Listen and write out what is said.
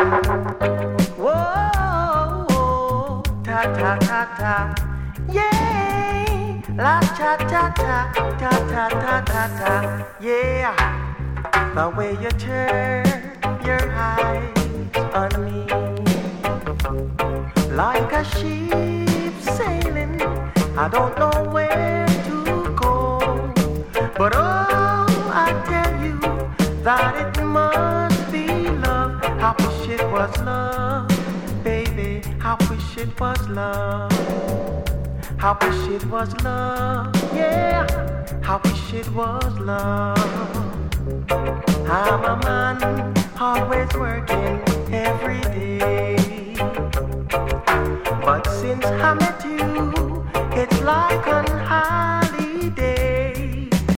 Whoa, ta ta ta ta, yeah, la cha cha cha, ta ta ta ta ta, yeah. The way you turn your eyes on me, like a ship sailing, I don't know where to go, but oh, I tell you that it must be love. I wish it was love, baby. I wish it was love. I wish it was love, yeah. I wish it was love. I'm a man, always working every day. But since I met you, it's like a